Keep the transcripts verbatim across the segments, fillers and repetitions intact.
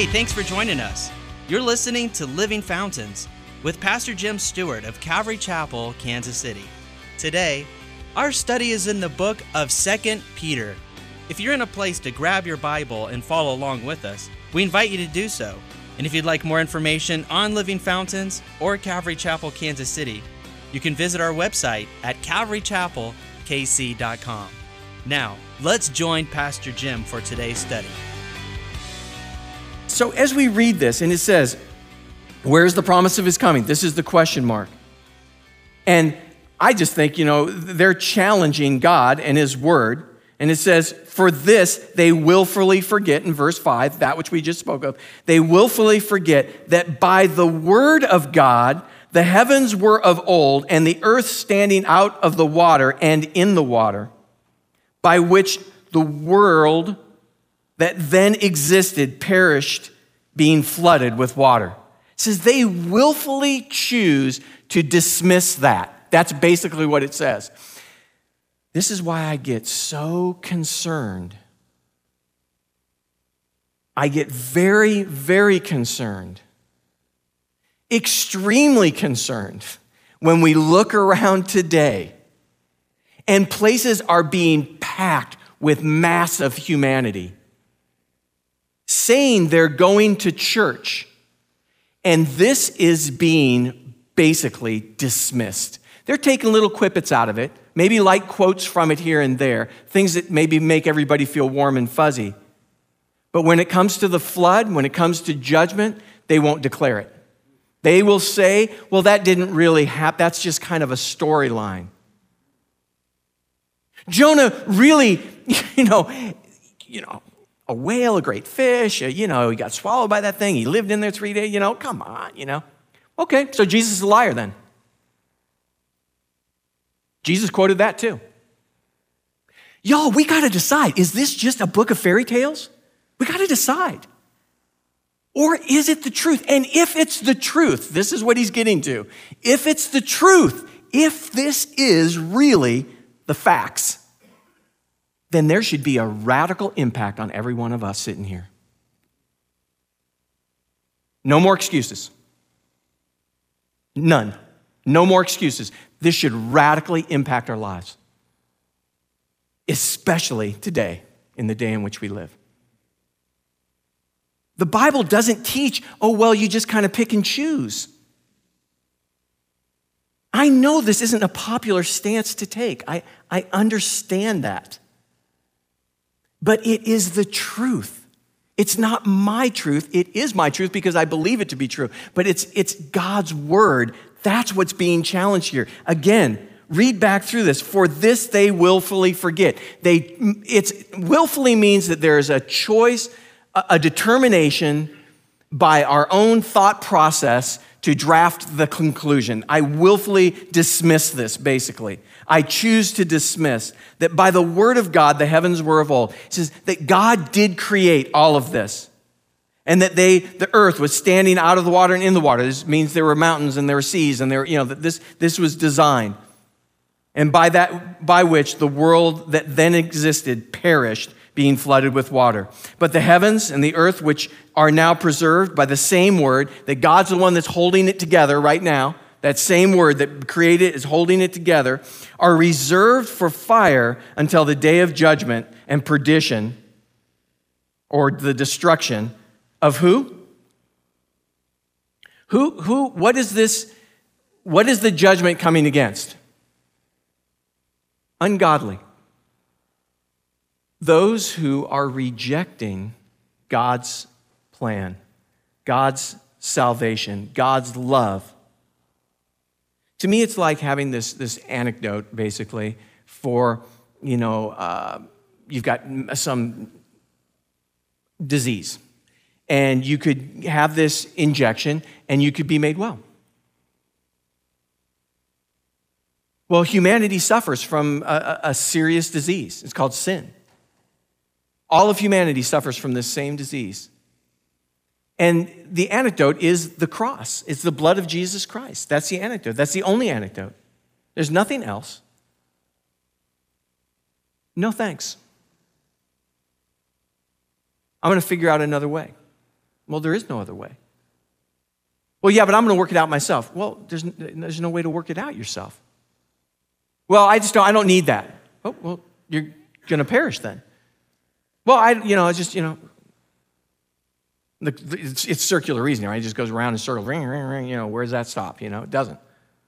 Hey, thanks for joining us. You're listening to Living Fountains with Pastor Jim Stewart of Calvary Chapel, Kansas City. Today, our study is in the book of Second Peter. If you're in a place to grab your Bible and follow along with us, we invite you to do so. And if you'd like more information on Living Fountains or Calvary Chapel, Kansas City, you can visit our website at calvary chapel k c dot com. Now, let's join Pastor Jim for today's study. So as we read this, and it says, where's the promise of his coming? This is the question mark. And I just think, you know, they're challenging God and his word. And it says, for this, they willfully forget, in verse five, that which we just spoke of. They willfully forget that by the word of God, the heavens were of old, and the earth standing out of the water and in the water, by which the world that then existed perished, being flooded with water. It says they willfully choose to dismiss that. That's basically what it says. This is why I get so concerned. I get very, very concerned, extremely concerned when we look around today and places are being packed with mass of humanity, saying they're going to church, and this is being basically dismissed. They're taking little quippets out of it, maybe light quotes from it here and there, things that maybe make everybody feel warm and fuzzy. But when it comes to the flood, when it comes to judgment, they won't declare it. They will say, well, that didn't really happen. That's just kind of a storyline. Jonah really, you know, you know, a whale, a great fish, you know, he got swallowed by that thing. He lived in there three days, you know, come on, you know. Okay, so Jesus is a liar then. Jesus quoted that too. Y'all, we got to decide, is this just a book of fairy tales? We got to decide. Or is it the truth? And if it's the truth, this is what he's getting to. If it's the truth, if this is really the facts, then there should be a radical impact on every one of us sitting here. No more excuses. None. No more excuses. This should radically impact our lives, especially today, in the day in which we live. The Bible doesn't teach, oh, well, you just kind of pick and choose. I know this isn't a popular stance to take. I, I understand that. But it is the truth. It's not my truth. It is my truth because I believe it to be true. But it's, it's God's word. That's what's being challenged here. Again, read back through this. For this they willfully forget. They, it's willfully means that there is a choice, a, a determination by our own thought process to draft the conclusion. I willfully dismiss this, basically. I choose to dismiss that by the word of God, the heavens were of old. It says that God did create all of this. And that they, the earth was standing out of the water and in the water. This means there were mountains and there were seas and there, you know, that this, this was designed. And by that, by which the world that then existed perished, being flooded with water. But the heavens and the earth, which are now preserved by the same word, that God's the one that's holding it together right now, that same word that created is holding it together, are reserved for fire until the day of judgment and perdition, or the destruction of who? Who, who, what is this, what is the judgment coming against? Ungodly. Those who are rejecting God's plan, God's salvation, God's love. To me, it's like having this, this anecdote, basically, for, you know, uh, you've got some disease. And you could have this injection, and you could be made well. Well, humanity suffers from a, a serious disease. It's called sin. All of humanity suffers from this same disease. And the antidote is the cross. It's the blood of Jesus Christ. That's the antidote. That's the only antidote. There's nothing else. No thanks. I'm going to figure out another way. Well, there is no other way. Well, yeah, but I'm going to work it out myself. Well, there's, there's no way to work it out yourself. Well, I just don't, I don't need that. Oh, well, you're going to perish then. Well, I, you know, it's just, you know, the, the, it's, it's circular reasoning, right? It just goes around in circles, ring, ring, ring, you know, where does that stop? You know, it doesn't.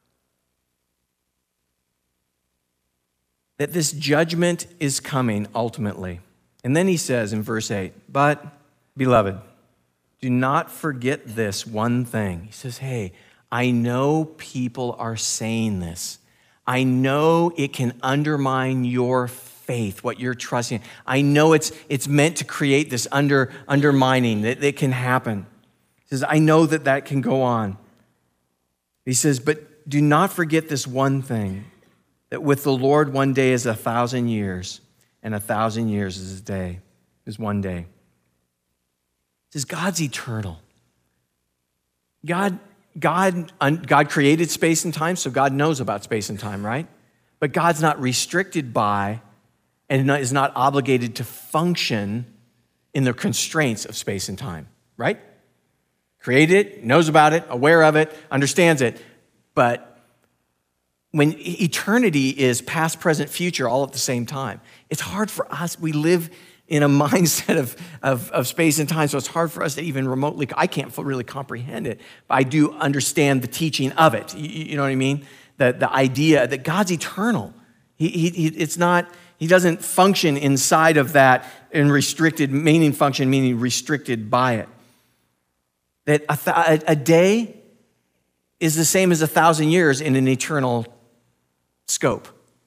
That this judgment is coming ultimately. And then he says in verse eight, but, beloved, do not forget this one thing. He says, hey, I know people are saying this. I know it can undermine your faith, what you're trusting. I know it's it's meant to create this under undermining that it can happen. He says, I know that that can go on. He says, but do not forget this one thing, that with the Lord one day is a thousand years, and a thousand years is a day, is one day. He says, God's eternal. God God, God created space and time, so God knows about space and time, right? But God's not restricted by and is not obligated to function in the constraints of space and time, right? Created it, knows about it, aware of it, understands it. But when eternity is past, present, future all at the same time, it's hard for us. We live in a mindset of, of, of space and time, so it's hard for us to even remotely, I can't really comprehend it, but I do understand the teaching of it. You, you know what I mean? The, the idea that God's eternal. He, he, it's not, he doesn't function inside of that in restricted, meaning function, meaning restricted by it. That a, th- a day is the same as a thousand years in an eternal scope.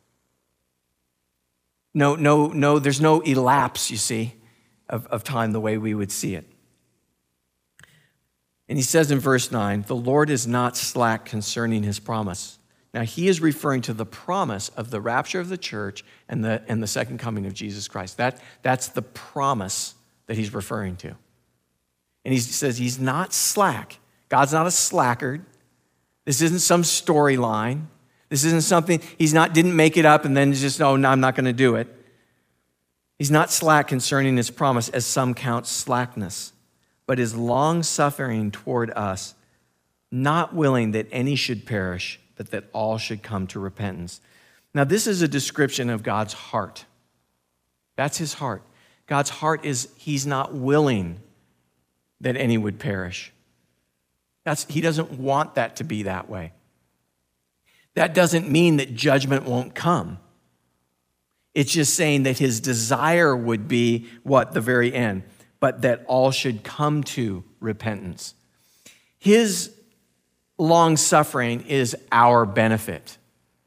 No, no, no, there's no elapse, you see, of, of time the way we would see it. And he says in verse nine, the Lord is not slack concerning his promise. Now, he is referring to the promise of the rapture of the church and the, and the second coming of Jesus Christ. That, that's the promise that he's referring to. And he says he's not slack. God's not a slacker. This isn't some storyline. This isn't something, he's not, didn't make it up and then just, oh, no, I'm not going to do it. He's not slack concerning his promise, as some count slackness, but is long-suffering toward us, not willing that any should perish, but that all should come to repentance. Now, this is a description of God's heart. That's his heart. God's heart is he's not willing that any would perish. That's, he doesn't want that to be that way. That doesn't mean that judgment won't come. It's just saying that his desire would be what? The very end. But that all should come to repentance. His long suffering is our benefit.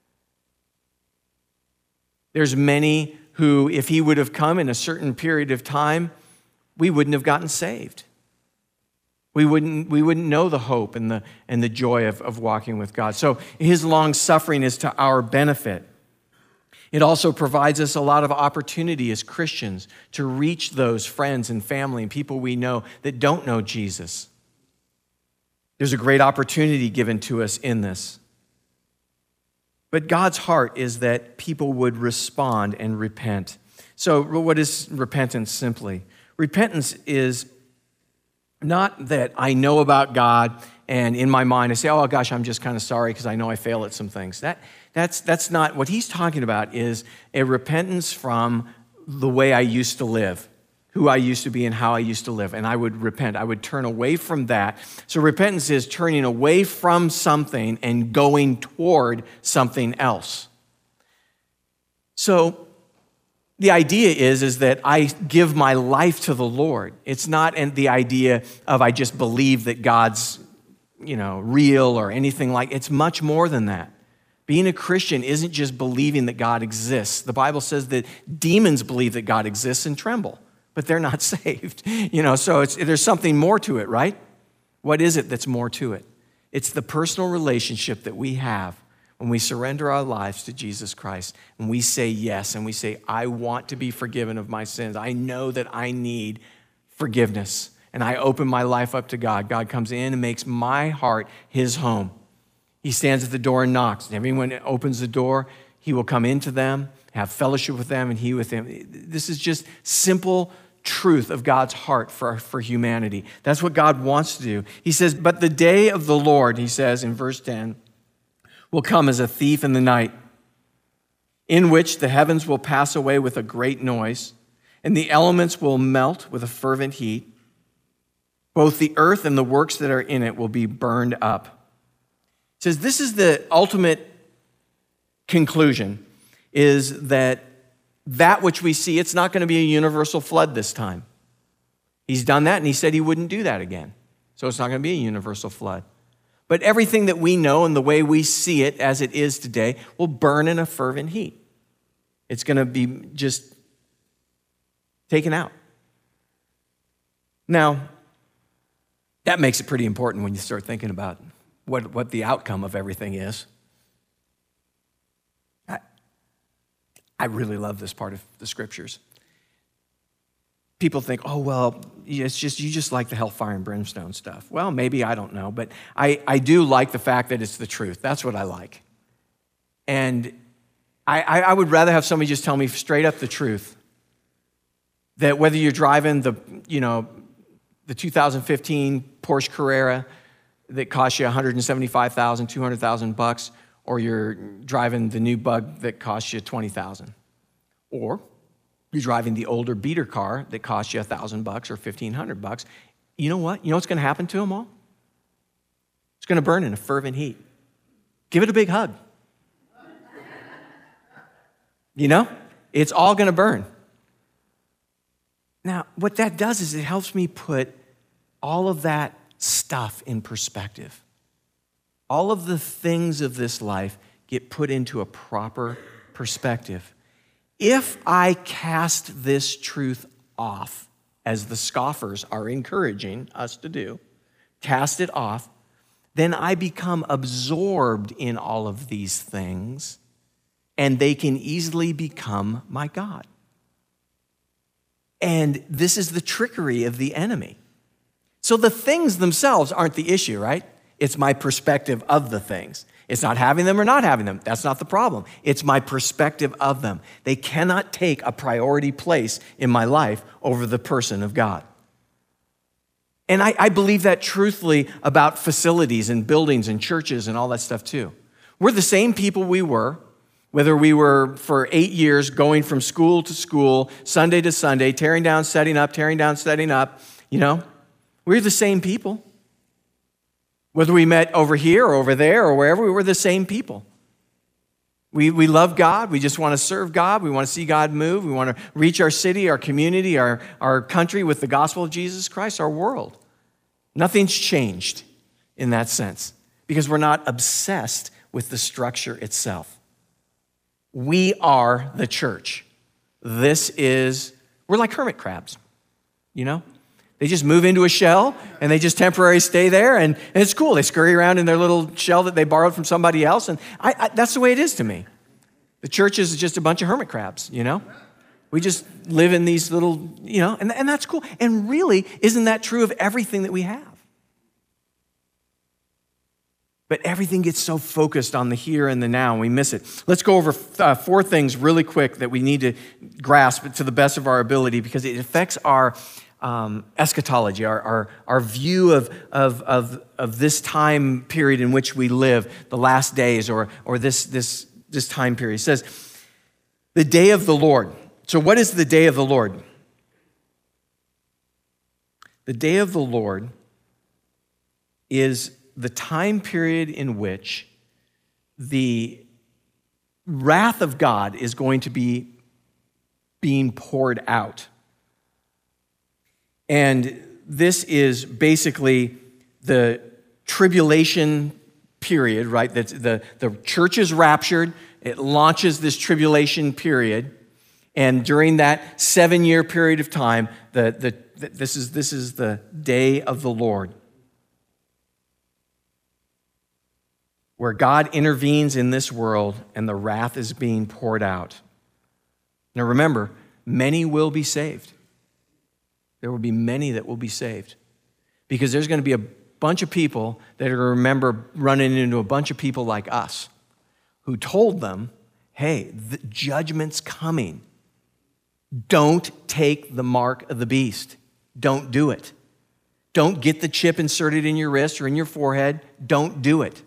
There's many who, if he would have come in a certain period of time, we wouldn't have gotten saved. We wouldn't, we wouldn't know the hope and the, and the joy of, of walking with God. So his long suffering is to our benefit. It also provides us a lot of opportunity as Christians to reach those friends and family and people we know that don't know Jesus. There's a great opportunity given to us in this. But God's heart is that people would respond and repent. So what is repentance simply? Repentance is not that I know about God and in my mind I say, oh gosh, I'm just kind of sorry because I know I fail at some things. That, that's, that's not, what he's talking about is a repentance from the way I used to live, who I used to be and how I used to live. And I would repent. I would turn away from that. So repentance is turning away from something and going toward something else. So the idea is, is that I give my life to the Lord. It's not the idea of I just believe that God's, you know, real or anything like. It's much more than that. Being a Christian isn't just believing that God exists. The Bible says that demons believe that God exists and tremble, but they're not saved. You know, so it's, there's something more to it, right? What is it that's more to it? It's the personal relationship that we have when we surrender our lives to Jesus Christ and we say yes and we say, I want to be forgiven of my sins. I know that I need forgiveness. And I open my life up to God. God comes in and makes my heart his home. He stands at the door and knocks. And everyone that opens the door, he will come into them, have fellowship with them, and he with them. This is just simple truth of God's heart for, for humanity. That's what God wants to do. He says, but the day of the Lord, he says in verse ten, will come as a thief in the night, in which the heavens will pass away with a great noise, and the elements will melt with a fervent heat. Both the earth and the works that are in it will be burned up. It says this is the ultimate conclusion, is that that which we see, it's not going to be a universal flood this time. He's done that, and he said he wouldn't do that again. So it's not going to be a universal flood. But everything that we know and the way we see it as it is today will burn in a fervent heat. It's going to be just taken out. Now, that makes it pretty important when you start thinking about what, what the outcome of everything is. I, I really love this part of the scriptures. People think, oh, well, it's just you just like the hellfire and brimstone stuff. Well, maybe, I don't know. But I, I do like the fact that it's the truth. That's what I like. And I, I would rather have somebody just tell me straight up the truth. That whether you're driving the, you know, the two thousand fifteen Porsche Carrera that costs you one hundred seventy-five thousand dollars, two hundred thousand bucks, or you're driving the new Bug that costs you twenty thousand dollars. Or you're driving the older beater car that costs you one thousand bucks or fifteen hundred bucks. You know what? You know what's going to happen to them all? It's going to burn in a fervent heat. Give it a big hug. You know? It's all going to burn. Now, what that does is it helps me put all of that stuff in perspective. All of the things of this life get put into a proper perspective. If I cast this truth off, as the scoffers are encouraging us to do, cast it off, then I become absorbed in all of these things, and they can easily become my God. And this is the trickery of the enemy. So the things themselves aren't the issue, right? It's my perspective of the things. It's not having them or not having them. That's not the problem. It's my perspective of them. They cannot take a priority place in my life over the person of God. And I, I believe that truthfully about facilities and buildings and churches and all that stuff too. We're the same people we were, whether we were for eight years going from school to school, Sunday to Sunday, tearing down, setting up, tearing down, setting up, you know, we're the same people. Whether we met over here or over there or wherever, we were the same people. We, we love God. We just want to serve God. We want to see God move. We want to reach our city, our community, our, our country with the gospel of Jesus Christ, our world. Nothing's changed in that sense because we're not obsessed with the structure itself. We are the church. This is, we're like hermit crabs, you know? They just move into a shell and they just temporarily stay there and, and it's cool. They scurry around in their little shell that they borrowed from somebody else and I, I, that's the way it is to me. The church is just a bunch of hermit crabs, you know? We just live in these little, you know, and, and that's cool. And really, isn't that true of everything that we have? But everything gets so focused on the here and the now, and we miss it. Let's go over uh, four things really quick that we need to grasp to the best of our ability because it affects our um, eschatology, our, our, our view of, of, of, of this time period in which we live, the last days or, or this, this, this time period. It says, the day of the Lord. So what is the day of the Lord? The day of the Lord is the time period in which the wrath of God is going to be being poured out. And this is basically the tribulation period, right? That the, the church is raptured. It launches this tribulation period. And during that seven-year period of time, the, the, the, this is, this is the day of the Lord, where God intervenes in this world and the wrath is being poured out. Now remember, many will be saved. There will be many that will be saved because there's going to be a bunch of people that are going to remember running into a bunch of people like us who told them, hey, the judgment's coming. Don't take the mark of the beast. Don't do it. Don't get the chip inserted in your wrist or in your forehead. Don't do it.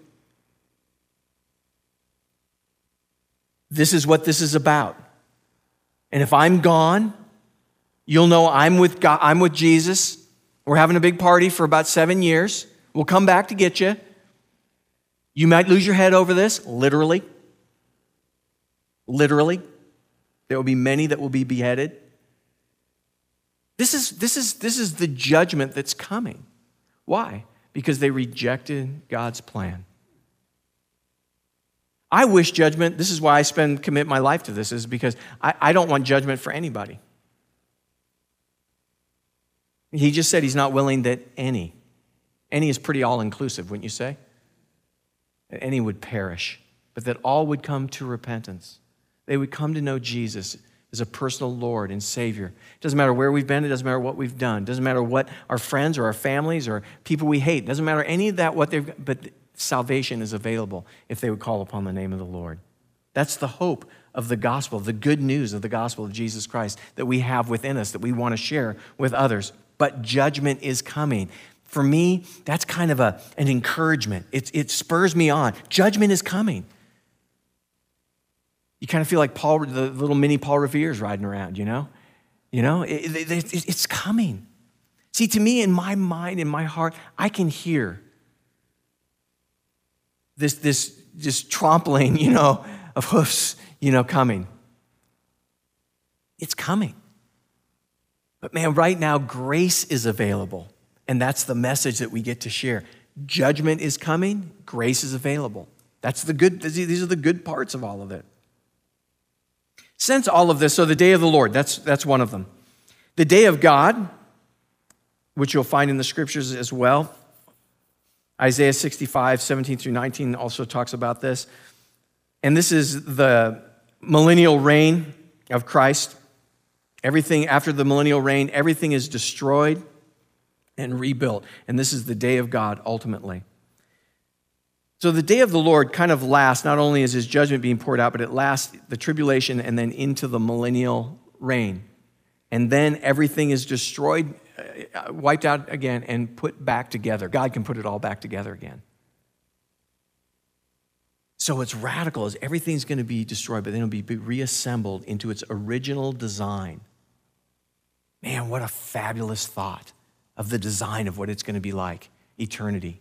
This is what this is about. And if I'm gone, you'll know I'm with God, I'm with Jesus. We're having a big party for about seven years. We'll come back to get you. You might lose your head over this, literally. Literally. There will be many that will be beheaded. This is, this is, this is the judgment that's coming. Why? Because they rejected God's plan. I wish judgment, this is why I spend, commit my life to this, is because I, I don't want judgment for anybody. He just said he's not willing that any, any is pretty all-inclusive, wouldn't you say? That any would perish, but that all would come to repentance. They would come to know Jesus as a personal Lord and Savior. It doesn't matter where we've been. It doesn't matter what we've done. It doesn't matter what our friends or our families or people we hate. It doesn't matter any of that, what they've, but salvation is available if they would call upon the name of the Lord. That's the hope of the gospel, the good news of the gospel of Jesus Christ that we have within us, that we want to share with others. But judgment is coming. For me, that's kind of a, an encouragement. It, it spurs me on. Judgment is coming. You kind of feel like Paul, the little mini Paul Revere's riding around, you know? You know, it, it, it, it's coming. See, to me, in my mind, in my heart, I can hear this, this, this trampling, you know, of hoofs, you know, coming. It's coming. But man, right now, grace is available. And that's the message that we get to share. Judgment is coming, grace is available. That's the good, these are the good parts of all of it. Since all of this, so the day of the Lord, that's, that's one of them. The day of God, which you'll find in the scriptures as well. Isaiah sixty-five, seventeen through nineteen also talks about this. And this is the millennial reign of Christ. Everything, after the millennial reign, everything is destroyed and rebuilt. And this is the day of God, ultimately. So the day of the Lord kind of lasts, not only is his judgment being poured out, but it lasts the tribulation and then into the millennial reign. And then everything is destroyed, wiped out again, and put back together. God can put it all back together again. So what's radical is everything's going to be destroyed, but then it'll be reassembled into its original design. Man, what a fabulous thought of the design of what it's going to be like, eternity.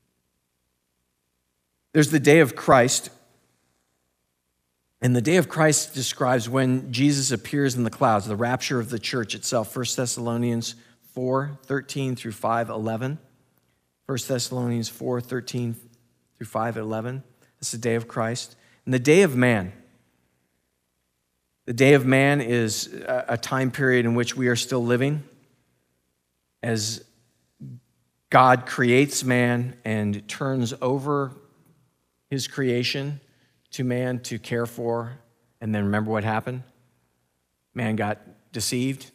There's the day of Christ, and the day of Christ describes when Jesus appears in the clouds, the rapture of the church itself. First Thessalonians four, thirteen through five, eleven. First Thessalonians four, thirteen through five, eleven. That's the day of Christ. And the day of man. The day of man is a time period in which we are still living as God creates man and turns over his creation to man to care for. And then remember what happened? Man got deceived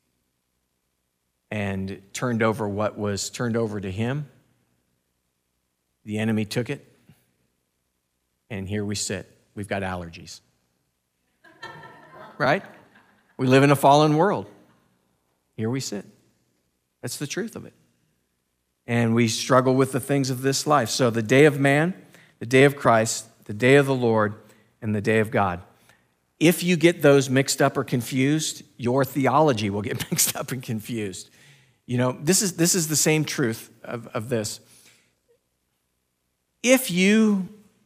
and turned over what was turned over to him. The enemy took it. And here we sit. We've got allergies. Right? We live in a fallen world. Here we sit. That's the truth of it. And we struggle with the things of this life. So the day of man, the day of Christ, the day of the Lord, and the day of God. If you get those mixed up or confused, your theology will get mixed up and confused. You know, this is, this is the same truth of, of this. If you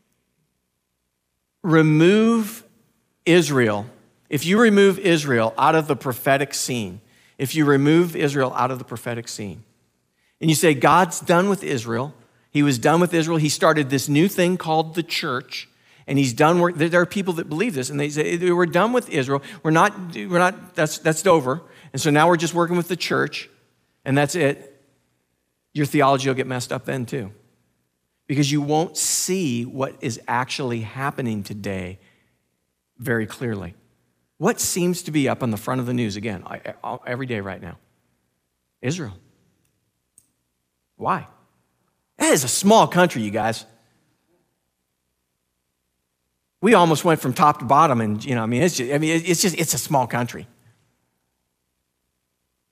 remove Israel, if you remove Israel out of the prophetic scene, if you remove Israel out of the prophetic scene, and you say, God's done with Israel, he was done with Israel, he started this new thing called the church, and he's done work. There are people that believe this, and they say, we're done with Israel, we're not, we're not, that's, that's over, and so now we're just working with the church, and that's it. Your theology will get messed up then too. Because you won't see what is actually happening today very clearly. What seems to be up on the front of the news, again, every day right now? Israel. Why? That is a small country, you guys. We almost went from top to bottom, and, you know, I mean, it's just, I mean, it's just, it's a small country.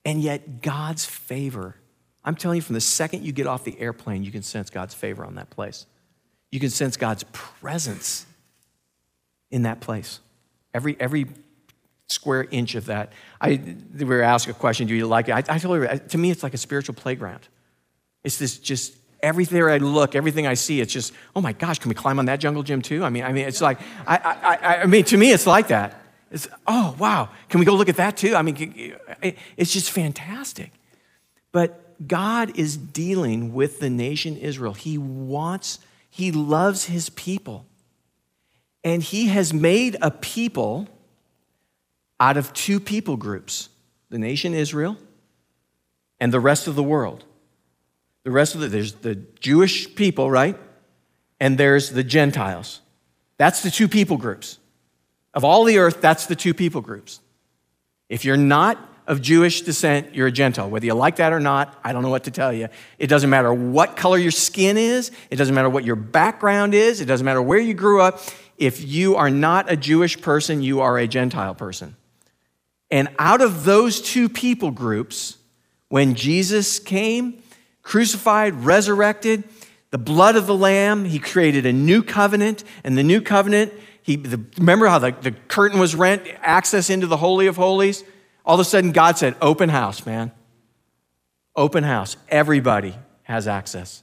And yet God's favor, I'm telling you, from the second you get off the airplane, you can sense God's favor on that place. You can sense God's presence in that place. Every, every square inch of that. I, we were asked a question, do you like it? I, I told her, to me, it's like a spiritual playground. It's this just, everywhere I look, everything I see, it's just, oh my gosh, can we climb on that jungle gym too? I mean, I mean, it's like, I, I, I mean, to me, it's like that. It's, oh, wow, can we go look at that too? I mean, it's just fantastic. But God is dealing with the nation Israel. He wants, he loves his people. And he has made a people out of two people groups, the nation Israel and the rest of the world. The rest of the, there's the Jewish people, right? And there's the Gentiles. That's the two people groups. Of all the earth, that's the two people groups. If you're not of Jewish descent, you're a Gentile. Whether you like that or not, I don't know what to tell you. It doesn't matter what color your skin is. It doesn't matter what your background is. It doesn't matter where you grew up. If you are not a Jewish person, you are a Gentile person. And out of those two people groups, when Jesus came, crucified, resurrected, the blood of the Lamb, he created a new covenant. And the new covenant, he the, remember how the, the curtain was rent, access into the Holy of Holies? All of a sudden, God said, open house, man. Open house. Everybody has access.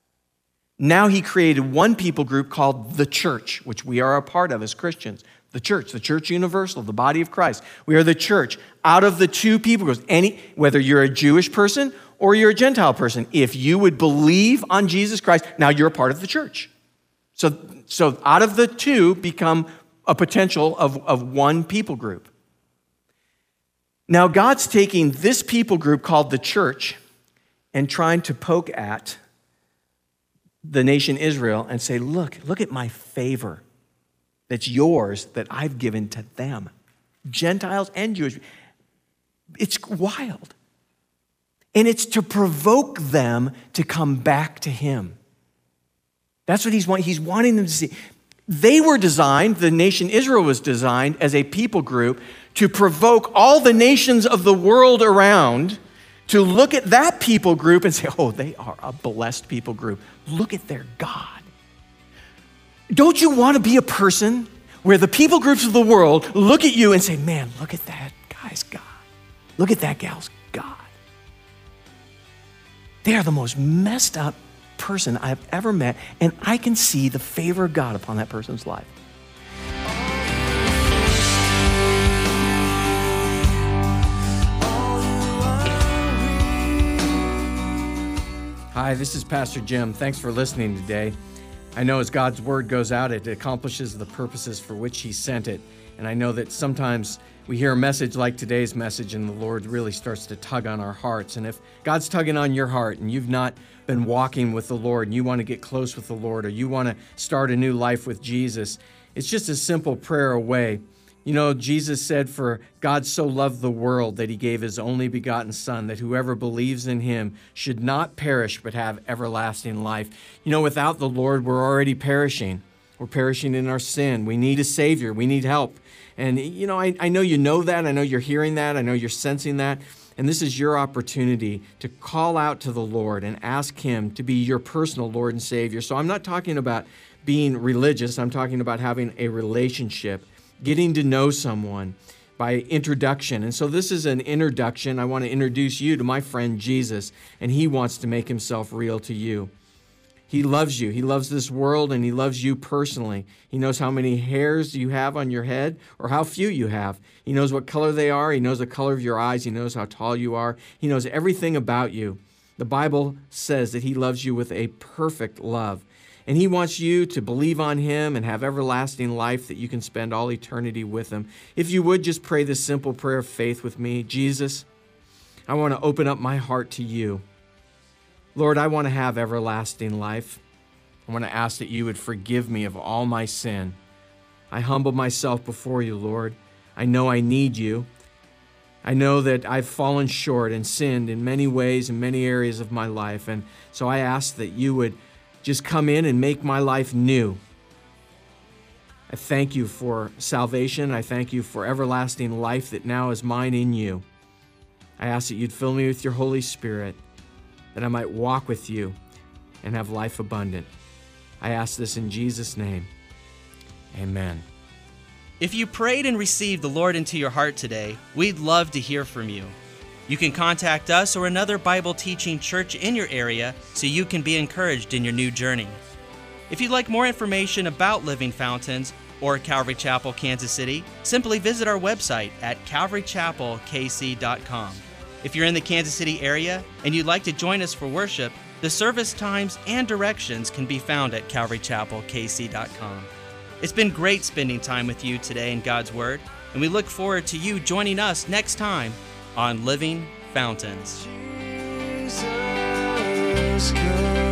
Now he created one people group called the church, which we are a part of as Christians. The church, the church universal, the body of Christ. We are the church. Out of the two people groups, any, whether you're a Jewish person or you're a Gentile person, if you would believe on Jesus Christ, now you're a part of the church. So, so out of the two become a potential of, of one people group. Now God's taking this people group called the church and trying to poke at the nation Israel and say, look, look at my favor that's yours that I've given to them. Gentiles and Jewish. It's wild. And it's to provoke them to come back to him. That's what he's wanting. He's wanting them to see. They were designed, the nation Israel was designed as a people group to provoke all the nations of the world around to look at that people group and say, oh, they are a blessed people group. Look at their God. Don't you want to be a person where the people groups of the world look at you and say, man, look at that guy's God. Look at that gal's God. They are the most messed up person I've ever met, and I can see the favor of God upon that person's life. Hi, this is Pastor Jim. Thanks for listening today. I know as God's word goes out, it accomplishes the purposes for which he sent it. And I know that sometimes we hear a message like today's message and the Lord really starts to tug on our hearts. And if God's tugging on your heart and you've not been walking with the Lord and you want to get close with the Lord or you want to start a new life with Jesus, it's just a simple prayer away. You know, Jesus said, for God so loved the world that he gave his only begotten Son, that whoever believes in him should not perish but have everlasting life. You know, without the Lord, we're already perishing. We're perishing in our sin. We need a Savior. We need help. And, you know, I, I know you know that. I know you're hearing that. I know you're sensing that. And this is your opportunity to call out to the Lord and ask him to be your personal Lord and Savior. So I'm not talking about being religious. I'm talking about having a relationship, getting to know someone by introduction. And so this is an introduction. I want to introduce you to my friend Jesus, and he wants to make himself real to you. He loves you. He loves this world, and he loves you personally. He knows how many hairs you have on your head or how few you have. He knows what color they are. He knows the color of your eyes. He knows how tall you are. He knows everything about you. The Bible says that he loves you with a perfect love. And he wants you to believe on him and have everlasting life that you can spend all eternity with him. If you would just pray this simple prayer of faith with me. Jesus, I want to open up my heart to you. Lord, I want to have everlasting life. I want to ask that you would forgive me of all my sin. I humble myself before you, Lord. I know I need you. I know that I've fallen short and sinned in many ways in many areas of my life. And so I ask that you would just come in and make my life new. I thank you for salvation. I thank you for everlasting life that now is mine in you. I ask that you'd fill me with your Holy Spirit, that I might walk with you and have life abundant. I ask this in Jesus' name. Amen. If you prayed and received the Lord into your heart today, we'd love to hear from you. You can contact us or another Bible teaching church in your area so you can be encouraged in your new journey. If you'd like more information about Living Fountains or Calvary Chapel, Kansas City, simply visit our website at calvary chapel k c dot com. If you're in the Kansas City area and you'd like to join us for worship, the service times and directions can be found at calvary chapel k c dot com. It's been great spending time with you today in God's Word, and we look forward to you joining us next time on Living Fountains. Jesus,